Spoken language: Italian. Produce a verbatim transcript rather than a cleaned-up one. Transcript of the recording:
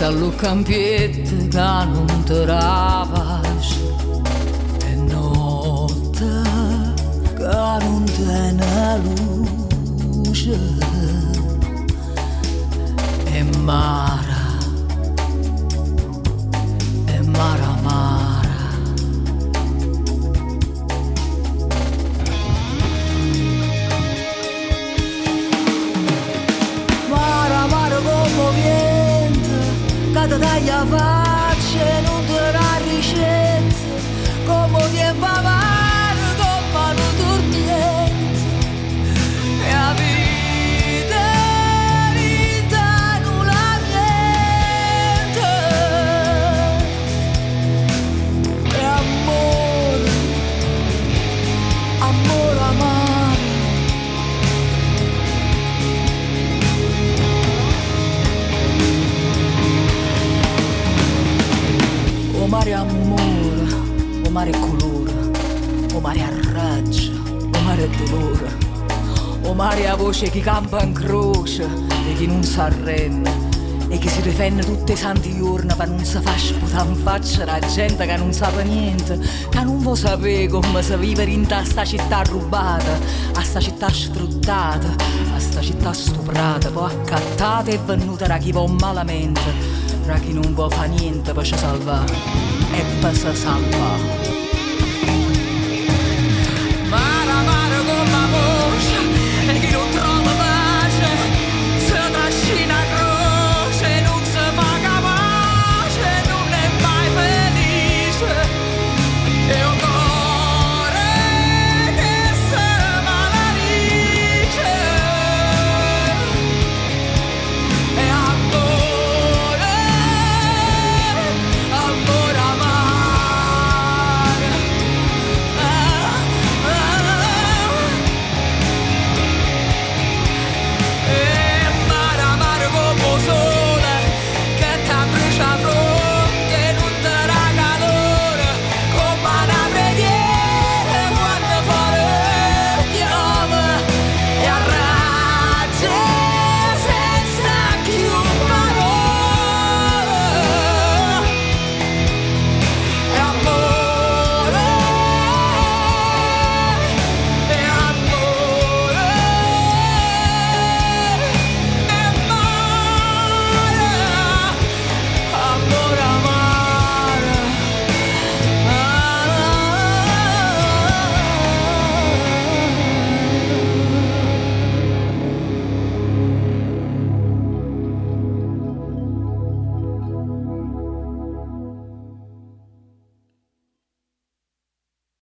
allo campietto che non te la pace e notte che non te ne luce e mara e mara mara mara mara come viento che ti taglia faccia e non te la ricetta come tempo amaro come non torniente e la vita vita non la niente e amore amore amaro o mare amore, o mare colore, o mare a raggio, o mare dolore, o mare a voce che campa in croce e chi non s'arrende e che si difende tutti i santi giorni per non si fa sputare in faccia la gente che non sa niente, che non vuol sapere come si vive in sta città rubata, a sta città sfruttata, a sta città stuprata, poi accattata e venuta da chi va malamente, da chi non vuole fare niente per ci salvare e per si salvare.